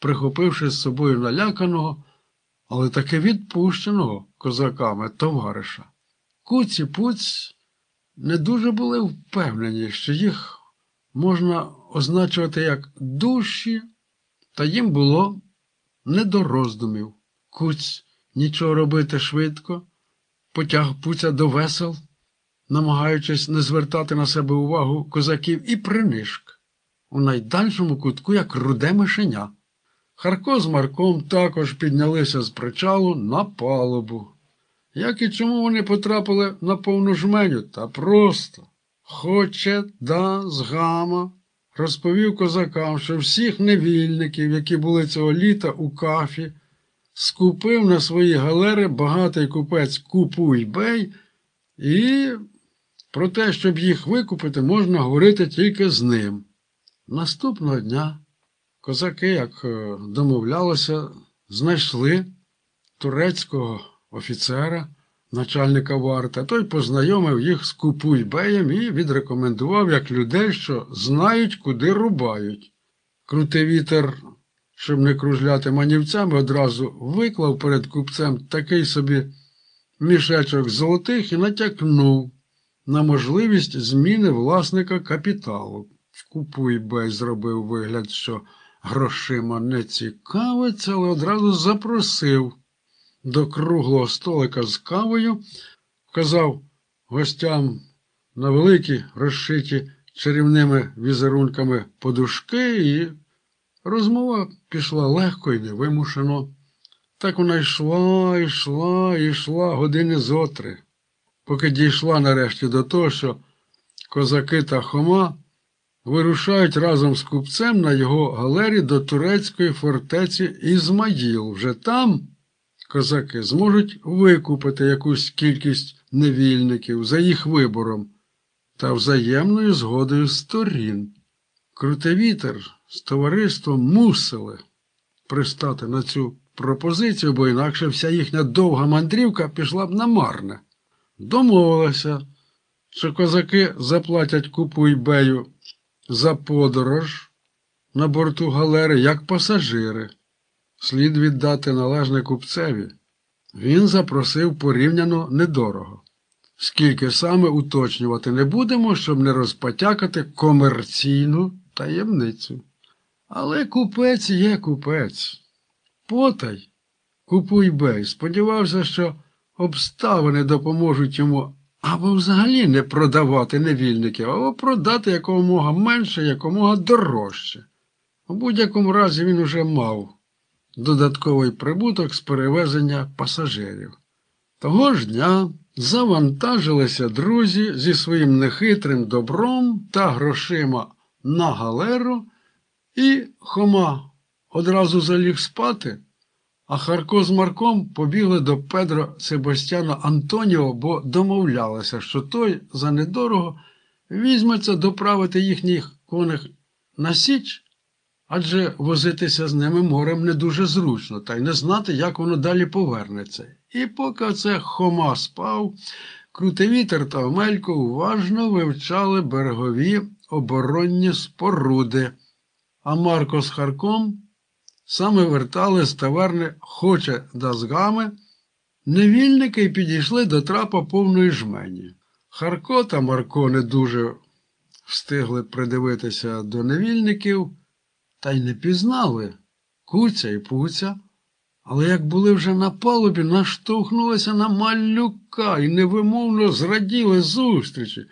прихопивши з собою наляканого, але таки відпущеного козаками товариша. Куць і Пуць не дуже були впевнені, що їх можна означувати як дужчі, та їм було не до роздумів. Куць нічого робити швидко, потяг Пуця до весел, намагаючись не звертати на себе увагу козаків, і принишк у найдальшому кутку, як руде мишеня. Харко з Марком також піднялися з причалу на палубу. Як і чому вони потрапили на повну жменю? Та просто. Хоче да з гама розповів козакам, що всіх невільників, які були цього літа у Кафі, скупив на свої галери багатий купець Купуй-бей, і про те, щоб їх викупити, можна говорити тільки з ним. Наступного дня козаки, як домовлялося, знайшли турецького офіцера, начальника варти. Той познайомив їх з Купуй-беєм і відрекомендував як людей, що знають, куди рубають. Крутий вітер, щоб не кружляти манівцями, одразу виклав перед купцем такий собі мішечок золотих і натякнув на можливість зміни власника капіталу. Купуй-бей зробив вигляд, що грошима не цікавиться, але одразу запросив до круглого столика з кавою, вказав гостям на великі, розшиті чарівними візерунками подушки, і розмова пішла легко і невимушено. Так вона йшла години зо три, поки дійшла нарешті до того, що козаки та Хома вирушають разом з купцем на його галері до турецької фортеці Ізмаїл. Вже там козаки зможуть викупити якусь кількість невільників за їх вибором та взаємною згодою сторін. Крутий вітер з товариством мусили пристати на цю пропозицію, бо інакше вся їхня довга мандрівка пішла б на марне. Домовилися, що козаки заплатять Купуй-бею за подорож на борту галери як пасажири. Слід віддати належне купцеві. Він запросив порівняно недорого. Скільки саме уточнювати не будемо, щоб не розпотякати комерційну таємницю. Але купець є купець. Потай Купуй-бей сподівався, що обставини допоможуть йому або взагалі не продавати невільників, або продати якомога менше, якомога дорожче. У будь-якому разі він уже мав додатковий прибуток з перевезення пасажирів. Того ж дня завантажилися друзі зі своїм нехитрим добром та грошима на галеру, і Хома одразу заліг спати, а Харко з Марком побігли до Педро Себастьяна Антоніо, бо домовлялися, що той за недорого візьметься доправити їхніх коней на Січ, адже возитися з ними морем не дуже зручно, та й не знати, як воно далі повернеться. І поки оце Хома спав, Крутий вітер та Омелько уважно вивчали берегові оборонні споруди, а Марко з Харком саме вертали з таверни Хоче да з гами. Невільники й підійшли до трапа повної жмені. Харко та Марко не дуже встигли придивитися до невільників, та й не пізнали Куця і Пуця, але як були вже на палубі, наштовхнулися на Малюка і невимовно зраділи зустрічі.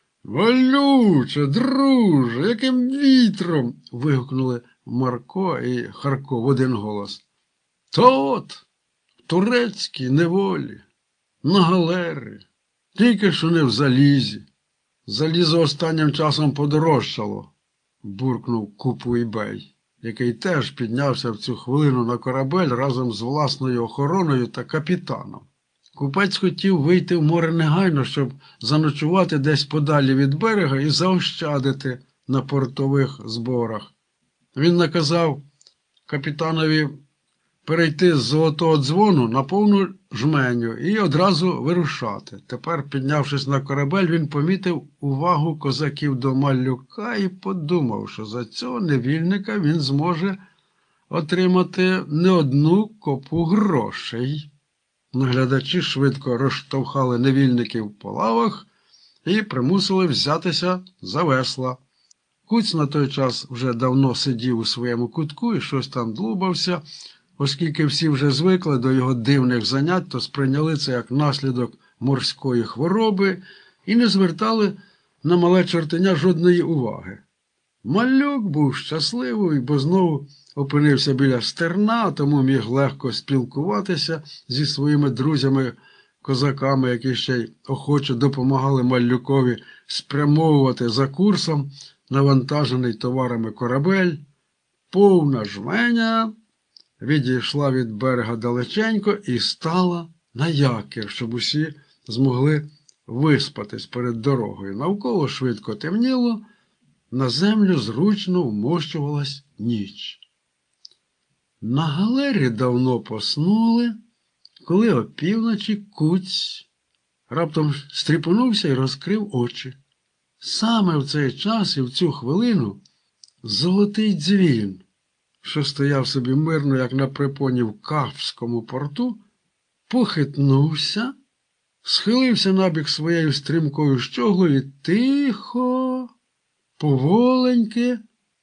«Валюче, друже, яким вітром!» – вигукнули Марко і Харко в один голос. «То от, в турецькій неволі, на галері, тільки що не в залізі. Залізо останнім часом подорожчало», – буркнув Купуй-бей, який теж піднявся в цю хвилину на корабель разом з власною охороною та капітаном. Купець хотів вийти в море негайно, щоб заночувати десь подалі від берега і заощадити на портових зборах. Він наказав капітанові перейти з Золотого Дзвону на повну жменю і одразу вирушати. Тепер, піднявшись на корабель, він помітив увагу козаків до Малюка і подумав, що за цього невільника він зможе отримати не одну копу грошей. Наглядачі швидко розштовхали невільників по лавах і примусили взятися за весла. Куць на той час вже давно сидів у своєму кутку і щось там длубався. Оскільки всі вже звикли до його дивних занять, то сприйняли це як наслідок морської хвороби і не звертали на мале чортеня жодної уваги. Малюк був щасливий, бо знову опинився біля стерна, тому міг легко спілкуватися зі своїми друзями-козаками, які ще й охоче допомагали Малюкові спрямовувати за курсом навантажений товарами корабель. Повна жменя відійшла від берега далеченько і стала на якір, щоб усі змогли виспатись перед дорогою. Навколо швидко темніло, на землю зручно вмощувалась ніч. На галері давно поснули, коли опівночі Куць раптом стріпонувся і розкрив очі. Саме в цей час і в цю хвилину золотий дзвін, що стояв собі мирно, як на припоні в Кафському порту, похитнувся, схилився набік своєю стрімкою щоглою і тихо, поволеньки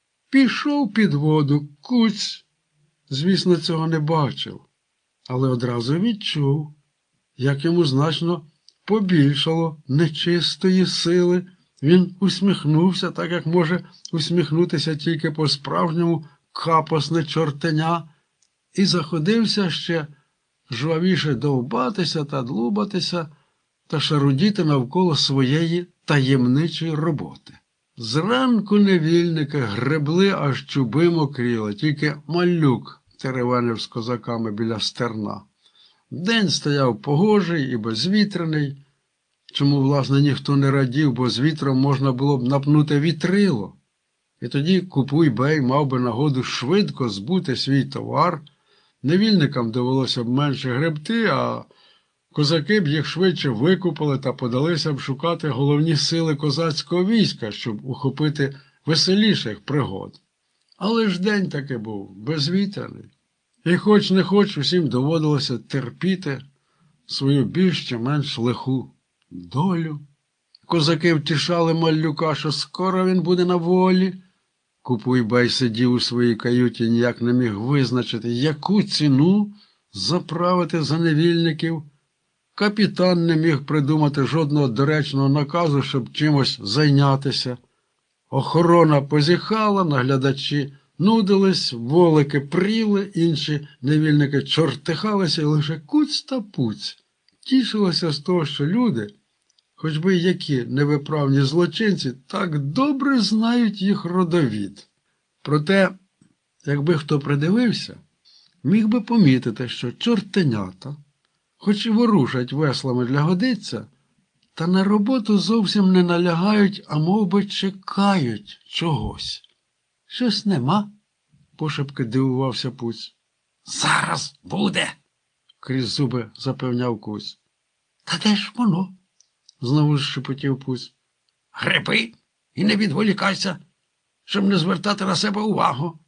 пішов під воду. Куць, звісно, цього не бачив, але одразу відчув, як йому значно побільшало нечистої сили. Він усміхнувся, так як може усміхнутися тільки по-справжньому капосне чортеня, і заходився ще жвавіше довбатися та длубатися та шарудіти навколо своєї таємничої роботи. Зранку невільники гребли, аж чуби мокріли, тільки Малюк теревенив з козаками біля стерна. День стояв погожий і безвітряний, чому, власне, ніхто не радів, бо з вітром можна було б напнути вітрило. І тоді Купуй-бей мав би нагоду швидко збути свій товар, невільникам довелося б менше гребти, а козаки б їх швидше викупили та подалися б шукати головні сили козацького війська, щоб ухопити веселіших пригод. Але ж день таки був безвітряний. І хоч не хоч, усім доводилося терпіти свою більш чи менш лиху долю. Козаки втішали Малюка, що скоро він буде на волі. Купуй-бей сидів у своїй каюті, ніяк не міг визначити, яку ціну заправити за невільників. Капітан не міг придумати жодного доречного наказу, щоб чимось зайнятися. Охорона позіхала, наглядачі нудились, волики пріли, інші невільники чортихалися, і лише Куць та Пуць тішилися з того, що люди, хоч би які невиправні злочинці, так добре знають їх родовід. Проте, якби хто придивився, міг би помітити, що чортенята, хоч і ворушать веслами для годиться, та на роботу зовсім не налягають, а мов би чекають чогось. Щось нема, пошепки дивувався Пуць. Зараз буде, крізь зуби запевняв Куць. та де ж воно? Знову ж шепотів Пуць. Греби і не відволікайся, щоб не звертати на себе увагу.